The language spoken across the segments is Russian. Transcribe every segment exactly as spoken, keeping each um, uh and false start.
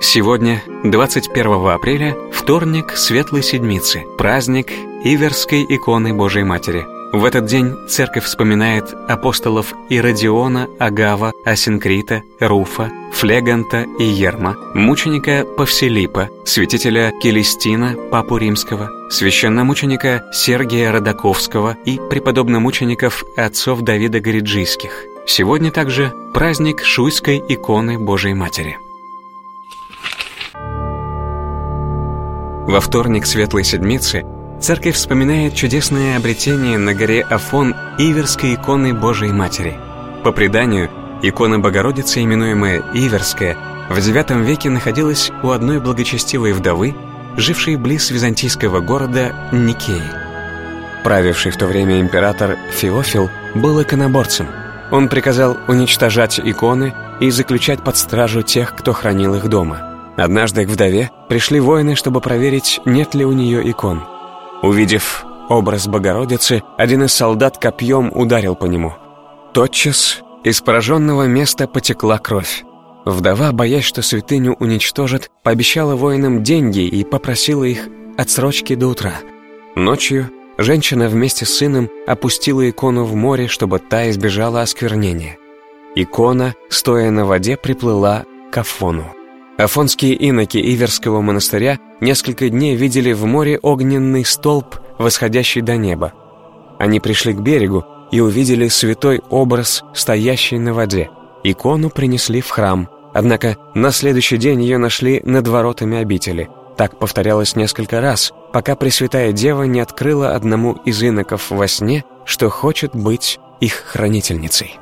Сегодня, двадцать первого апреля, вторник Светлой Седмицы, праздник Иверской иконы Божией Матери. В этот день церковь вспоминает апостолов Иродиона, Агава, Асинкрита, Руфа, Флеганта и Ерма, мученика Павсилипа, святителя Келестина, папу римского, священномученика Сергия Родаковского и преподобномучеников отцов Давида Гориджийских. Сегодня также праздник Шуйской иконы Божией Матери. Во вторник Светлой Седмицы церковь вспоминает чудесное обретение на горе Афон Иверской иконы Божией Матери. По преданию, икона Богородицы, именуемая Иверская, в девятом веке находилась у одной благочестивой вдовы, жившей близ византийского города Никеи. Правивший в то время император Феофил был иконоборцем. Он приказал уничтожать иконы и заключать под стражу тех, кто хранил их дома. Однажды к вдове пришли воины, чтобы проверить, нет ли у нее икон. Увидев образ Богородицы, один из солдат копьем ударил по нему. Тотчас из пораженного места потекла кровь. Вдова, боясь, что святыню уничтожат, пообещала воинам деньги и попросила их отсрочки до утра. Ночью женщина вместе с сыном опустила икону в море, чтобы та избежала осквернения. Икона, стоя на воде, приплыла к Афону. Афонские иноки Иверского монастыря несколько дней видели в море огненный столб, восходящий до неба. Они пришли к берегу и увидели святой образ, стоящий на воде. Икону принесли в храм, однако на следующий день ее нашли над воротами обители. Так повторялось несколько раз, пока Пресвятая Дева не открыла одному из иноков во сне, что хочет быть их хранительницей.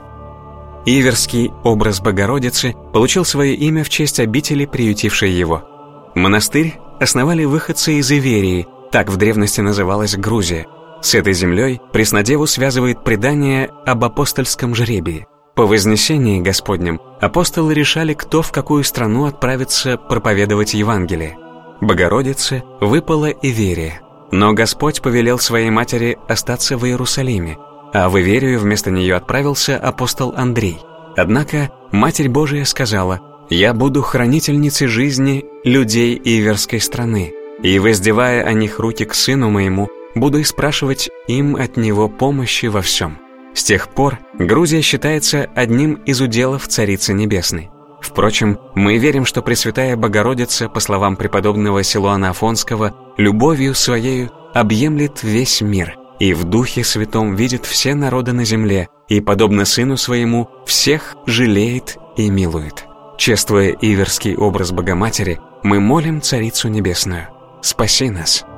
Иверский образ Богородицы получил свое имя в честь обители, приютившей его. Монастырь основали выходцы из Иверии, так в древности называлась Грузия. С этой землей Преснодеву связывает предание об апостольском жребии. По вознесении Господнем апостолы решали, кто в какую страну отправится проповедовать Евангелие. Богородице выпала Иверия, но Господь повелел своей матери остаться в Иерусалиме, а в Иверию вместо нее отправился апостол Андрей. Однако Матерь Божия сказала: «Я буду хранительницей жизни людей Иверской страны, и, воздевая о них руки к сыну моему, буду испрашивать им от него помощи во всем». С тех пор Грузия считается одним из уделов Царицы Небесной. Впрочем, мы верим, что Пресвятая Богородица, по словам преподобного Силуана Афонского, любовью своею объемлет весь мир, и в Духе Святом видит все народы на земле, и, подобно Сыну Своему, всех жалеет и милует. Чествуя иверский образ Богоматери, мы молим Царицу Небесную: спаси нас.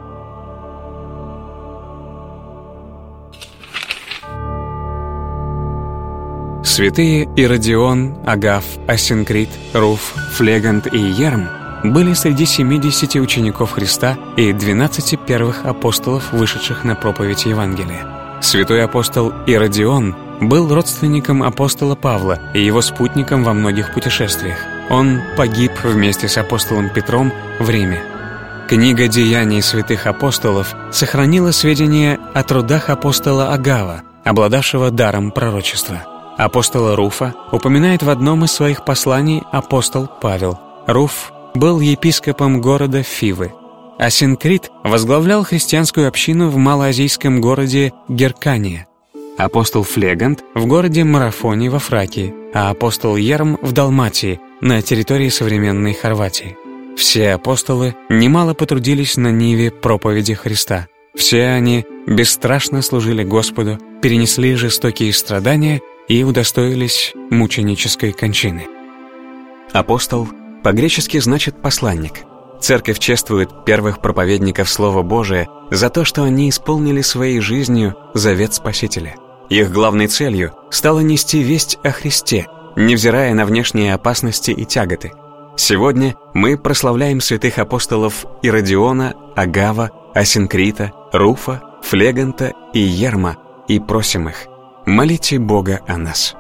Святые Иродион, Агав, Асинкрит, Руф, Флегант и Ерм были среди семидесяти учеников Христа и двенадцати первых апостолов, вышедших на проповедь Евангелия. Святой апостол Иродион был родственником апостола Павла и его спутником во многих путешествиях. Он погиб вместе с апостолом Петром в Риме. Книга «Деяний святых апостолов» сохранила сведения о трудах апостола Агава, обладавшего даром пророчества. Апостола Руфа упоминает в одном из своих посланий апостол Павел. Руф был епископом города Фивы. Асинкрит возглавлял христианскую общину в малоазийском городе Геркания. Апостол Флегант в городе Марафоне во Фракии, а апостол Ерм в Далматии, на территории современной Хорватии. Все апостолы немало потрудились на ниве проповеди Христа. Все они бесстрашно служили Господу, перенесли жестокие страдания и удостоились мученической кончины. Апостол по-гречески значит «посланник». Церковь чествует первых проповедников Слова Божия за то, что они исполнили своей жизнью завет Спасителя. Их главной целью стало нести весть о Христе, невзирая на внешние опасности и тяготы. Сегодня мы прославляем святых апостолов Иродиона, Агава, Асинкрита, Руфа, Флеганта и Ерма и просим их: молите Бога о нас.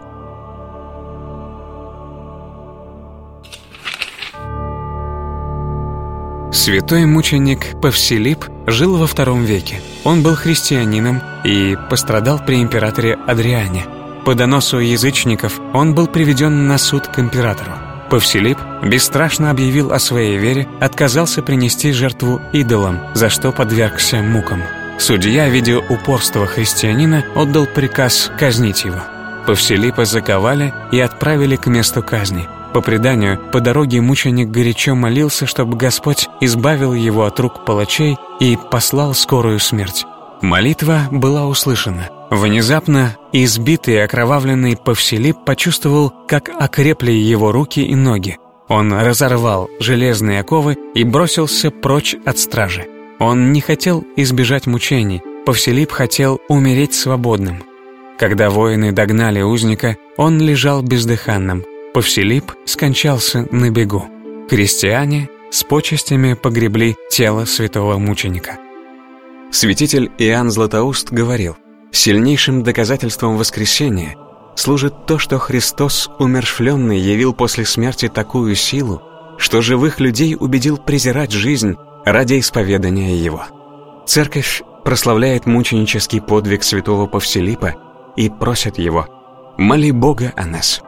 Святой мученик Павсилип жил во втором веке. Он был христианином и пострадал при императоре Адриане. По доносу язычников он был приведен на суд к императору. Повселип бесстрашно объявил о своей вере, отказался принести жертву идолам, за что подвергся мукам. Судья, видя упорство христианина, отдал приказ казнить его. Повселипа заковали и отправили к месту казни. По преданию, по дороге мученик горячо молился, чтобы Господь избавил его от рук палачей и послал скорую смерть. Молитва была услышана. Внезапно избитый и окровавленный Повселип почувствовал, как окрепли его руки и ноги. Он разорвал железные оковы и бросился прочь от стражи. Он не хотел избежать мучений, Повселип хотел умереть свободным. Когда воины догнали узника, он лежал бездыханным. Повселип скончался на бегу. Христиане с почестями погребли тело святого мученика. Святитель Иоанн Златоуст говорил: «Сильнейшим доказательством воскресения служит то, что Христос, умерщвленный, явил после смерти такую силу, что живых людей убедил презирать жизнь ради исповедания Его». Церковь прославляет мученический подвиг святого Повселипа и просит его: «Моли Бога о нас».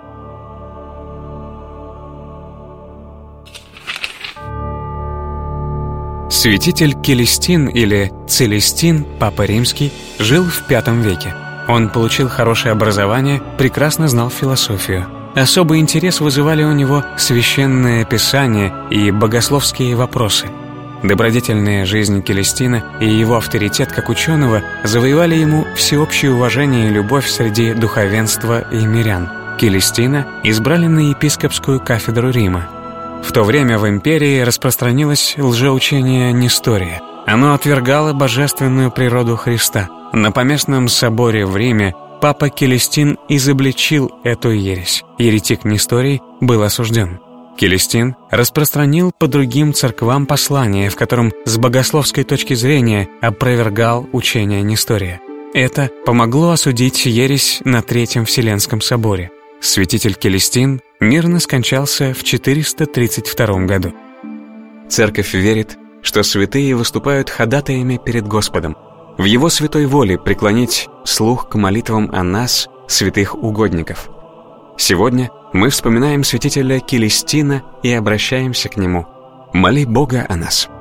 Святитель Келестин или Целестин, Папа Римский, жил в пятом веке. Он получил хорошее образование, прекрасно знал философию. Особый интерес вызывали у него священное писание и богословские вопросы. Добродетельная жизнь Келестина и его авторитет как ученого завоевали ему всеобщее уважение и любовь среди духовенства и мирян. Келестина избрали на епископскую кафедру Рима. В то время в империи распространилось лжеучение Нестория. Оно отвергало божественную природу Христа. На поместном соборе в Риме папа Келестин изобличил эту ересь. Еретик Несторий был осужден. Келестин распространил по другим церквам послание, в котором с богословской точки зрения опровергал учение Нестория. Это помогло осудить ересь на Третьем Вселенском соборе. Святитель Келестин мирно скончался в четыреста тридцать втором году. Церковь верит, что святые выступают ходатаями перед Господом. В Его святой воле преклонить слух к молитвам о нас, святых угодников. Сегодня мы вспоминаем святителя Келестина и обращаемся к нему: «Моли Бога о нас».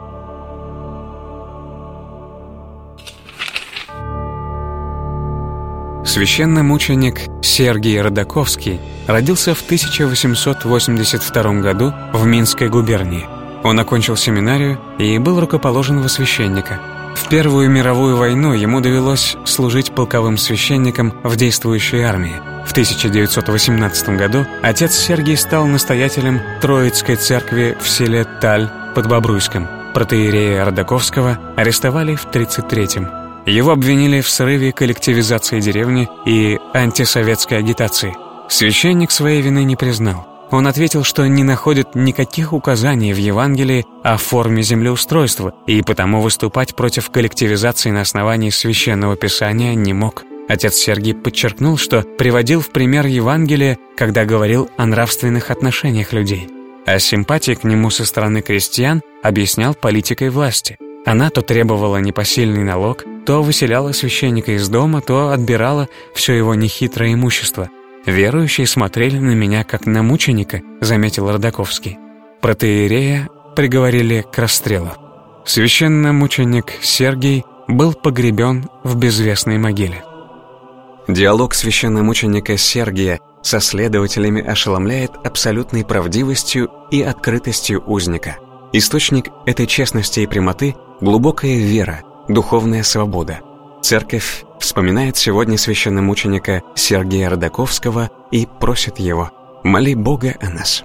Священномученик Сергий Родаковский родился в тысяча восемьсот восемьдесят втором году в Минской губернии. Он окончил семинарию и был рукоположен во священника. В Первую мировую войну ему довелось служить полковым священником в действующей армии. В тысяча девятьсот восемнадцатом году отец Сергий стал настоятелем Троицкой церкви в селе Таль под Бобруйском. Протоиерея Родаковского арестовали в тридцать третьем. Его обвинили в срыве коллективизации деревни и антисоветской агитации. Священник своей вины не признал. Он ответил, что не находит никаких указаний в Евангелии о форме землеустройства и потому выступать против коллективизации на основании Священного Писания не мог. Отец Сергий подчеркнул, что приводил в пример Евангелие, когда говорил о нравственных отношениях людей. А симпатии к нему со стороны крестьян объяснял политикой власти. Она то требовала непосильный налог, то выселяла священника из дома, то отбирала все его нехитрое имущество. «Верующие смотрели на меня, как на мученика», — заметил Родаковский. Протоиерея приговорили к расстрелу. Священномученик Сергий был погребен в безвестной могиле. Диалог священномученика Сергия со следователями ошеломляет абсолютной правдивостью и открытостью узника. Источник этой честности и прямоты — глубокая вера, духовная свобода. Церковь вспоминает сегодня священномученика Сергия Родаковского и просит его: «Моли Бога о нас».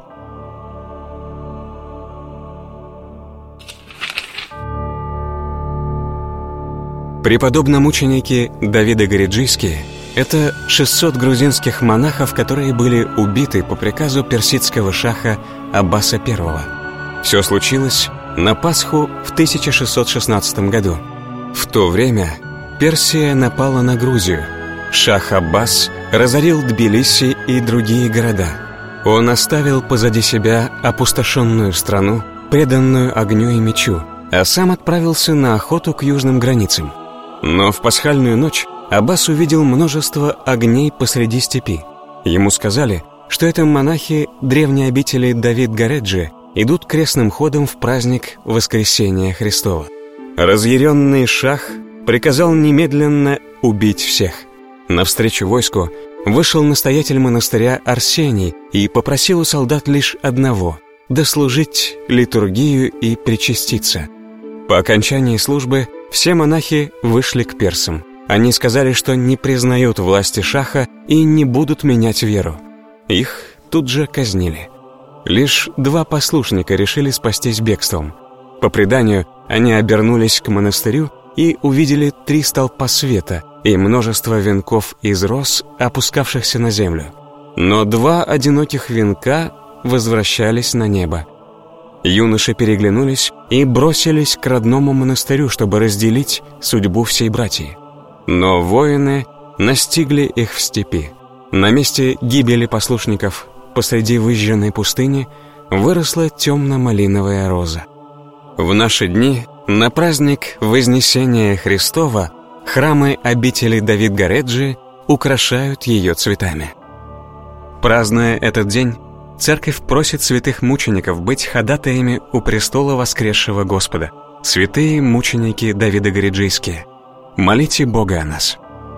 Преподобномученики Давиды Гориджийские — это шестьсот грузинских монахов, которые были убиты по приказу персидского шаха Аббаса Первого. Все случилось на Пасху в тысяча шестьсот шестнадцатом году. В то время Персия напала на Грузию. Шах Аббас разорил Тбилиси и другие города. Он оставил позади себя опустошенную страну, преданную огню и мечу, а сам отправился на охоту к южным границам. Но в пасхальную ночь Аббас увидел множество огней посреди степи. Ему сказали, что это монахи древней обители Давид-Гореджи идут крестным ходом в праздник Воскресения Христова. Разъяренный шах приказал немедленно убить всех. Навстречу войску вышел настоятель монастыря Арсений и попросил у солдат лишь одного — дослужить литургию и причаститься. По окончании службы все монахи вышли к персам. Они сказали, что не признают власти шаха и не будут менять веру. Их тут же казнили. Лишь два послушника решили спастись бегством. По преданию, они обернулись к монастырю и увидели три столпа света и множество венков из роз, опускавшихся на землю. Но два одиноких венка возвращались на небо. Юноши переглянулись и бросились к родному монастырю, чтобы разделить судьбу всей братьи. Но воины настигли их в степи. На месте гибели послушников посреди выжженной пустыни выросла темно-малиновая роза. В наши дни на праздник Вознесения Христова храмы обители Давид-Гореджи украшают ее цветами. Празднуя этот день, Церковь просит святых мучеников быть ходатаями у престола воскресшего Господа. Святые мученики Давидо-Гореджийские, молите Бога о нас.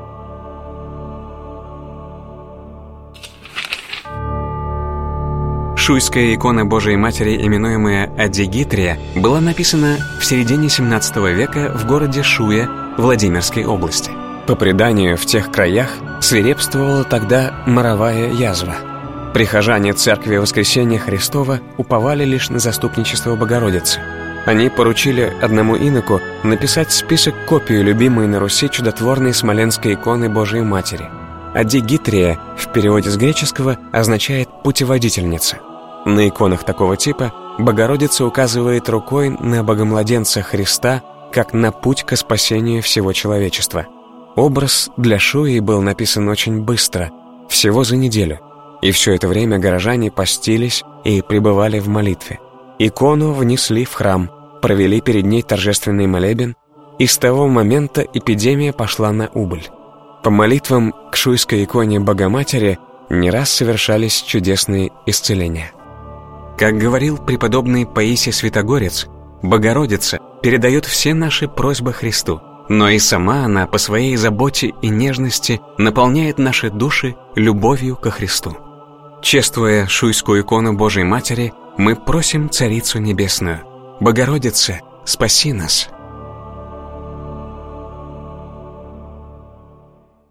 Шуйская икона Божией Матери, именуемая Адигитрия, была написана в середине семнадцатого века в городе Шуя Владимирской области. По преданию, в тех краях свирепствовала тогда моровая язва. Прихожане Церкви Воскресения Христова уповали лишь на заступничество Богородицы. Они поручили одному иноку написать список копий любимой на Руси чудотворной смоленской иконы Божией Матери. Адигитрия в переводе с греческого означает «путеводительница». На иконах такого типа Богородица указывает рукой на Богомладенца Христа как на путь ко спасению всего человечества. Образ для Шуи был написан очень быстро, всего за неделю, и все это время горожане постились и пребывали в молитве. Икону внесли в храм, провели перед ней торжественный молебен, и с того момента эпидемия пошла на убыль. По молитвам к шуйской иконе Богоматери не раз совершались чудесные исцеления. Как говорил преподобный Паисий Святогорец, Богородица передает все наши просьбы Христу, но и сама она по своей заботе и нежности наполняет наши души любовью ко Христу. Чествуя шуйскую икону Божией Матери, мы просим Царицу Небесную: «Богородице, спаси нас!»